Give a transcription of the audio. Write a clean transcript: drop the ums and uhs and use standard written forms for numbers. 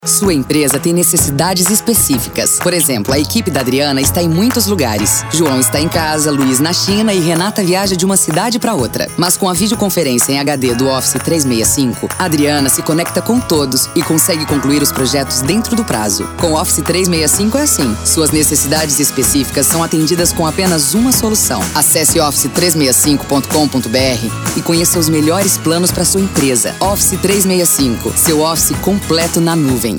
Sua empresa tem necessidades específicas. Por exemplo, a equipe da Adriana está em muitos lugares. João está em casa, Luiz na China e Renata viaja de uma cidade para outra. Mas com a videoconferência em HD do Office 365, a Adriana se conecta com todos e consegue concluir os projetos dentro do prazo. Com o Office 365 é assim. Suas necessidades específicas são atendidas com apenas uma solução. Acesse office365.com.br e conheça os melhores planos para sua empresa. Office 365, seu office completo na nuvem.